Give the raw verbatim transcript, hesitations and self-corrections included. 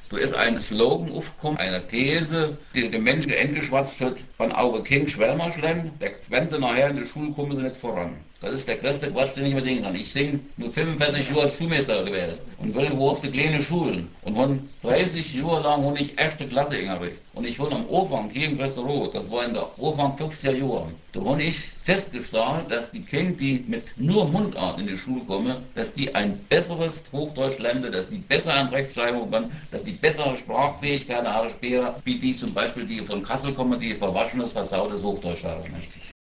Da ist ein Slogan aufgekommen, eine These, die dem Menschen entgeschwatzt wird, von Auge King Schwelmerschlemm, wenn sie nachher in die Schule kommen, sie nicht voran. Das ist der größte Quatsch, den ich mir denken kann. Ich sing nur fünfundvierzig Jahre als Schulmeister gewesen und will wo auf die kleinen Schulen. Und von dreißig Jahre lang habe ich erste Klasse ingerichtet. Und ich wohne am Anfang hier im Restaurant, das war in der Anfang fünfziger Jahre. Da habe ich festgestellt, dass die Kinder, die mit nur Mundart in die Schule kommen, dass die ein besseres Hochdeutsch lernen, dass die besser an Rechtschreibung können, dass die bessere Sprachfähigkeit haben später, wie die zum Beispiel, die von Kassel kommen, die verwaschenes, versautes Hochdeutsch haben.